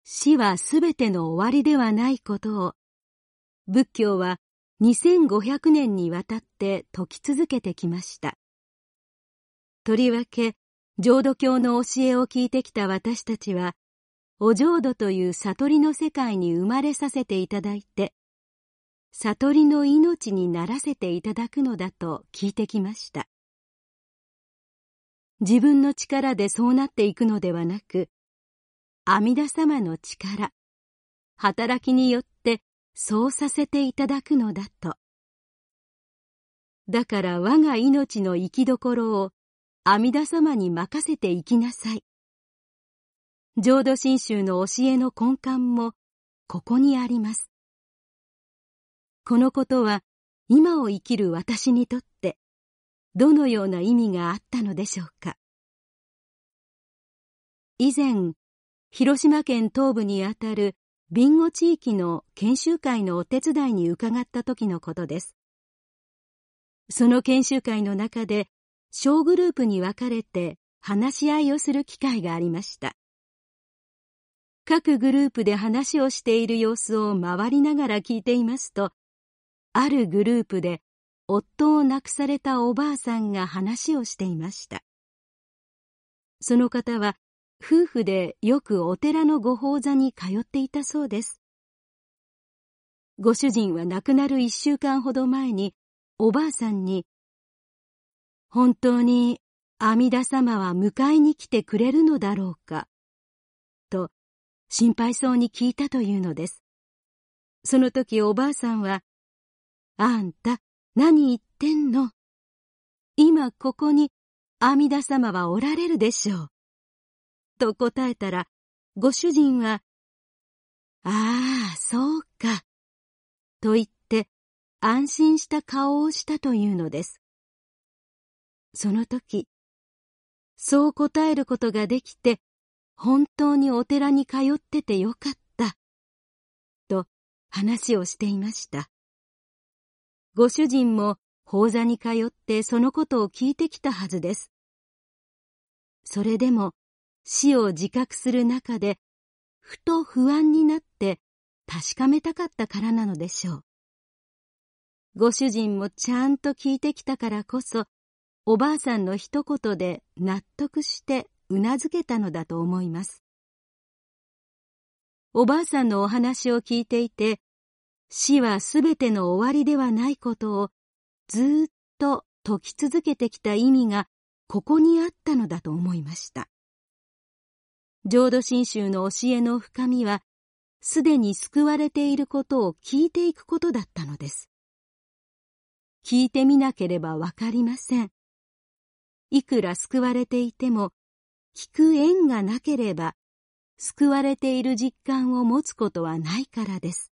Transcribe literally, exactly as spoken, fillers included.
死はすべての終わりではないことを、仏教はにせんごひゃくねんにわたって説き続けてきました。とりわけ、浄土教の教えを聞いてきた私たちは、お浄土という悟りの世界に生まれさせていただいて、悟りの命にならせていただくのだと聞いてきました。自分の力でそうなっていくのではなく、阿弥陀様の力、働きによってそうさせていただくのだと。だから我が命の生きどころを阿弥陀様に任せていきなさい。浄土真宗の教えの根幹もここにあります。このことは今を生きる私にとってどのような意味があったのでしょうか。以前、広島県東部にあたる備後地域の研修会のお手伝いに伺った時のことです。その研修会の中で小グループに分かれて話し合いをする機会がありました。各グループで話をしている様子を回りながら聞いていますと、あるグループで夫を亡くされたおばあさんが話をしていました。その方は夫婦でよくお寺のご法座に通っていたそうです。ご主人は亡くなる一週間ほど前におばあさんに、本当に阿弥陀様は迎えに来てくれるのだろうか、と心配そうに聞いたというのです。その時おばあさんは、あんた何言ってんの？今ここに阿弥陀様はおられるでしょう。と答えたら、ご主人は、ああ、そうか、と言って安心した顔をしたというのです。その時、そう答えることができて、本当にお寺に通っててよかった、と話をしていました。ご主人も法座に通ってそのことを聞いてきたはずです。それでも死を自覚する中で、ふと不安になって確かめたかったからなのでしょう。ご主人もちゃんと聞いてきたからこそ、おばあさんの一言で納得してうなずけたのだと思います。おばあさんのお話を聞いていて、死はすべての終わりではないことをずーっと説き続けてきた意味がここにあったのだと思いました。浄土真宗の教えの深みは、すでに救われていることを聞いていくことだったのです。聞いてみなければわかりません。いくら救われていても、聞く縁がなければ、救われている実感を持つことはないからです。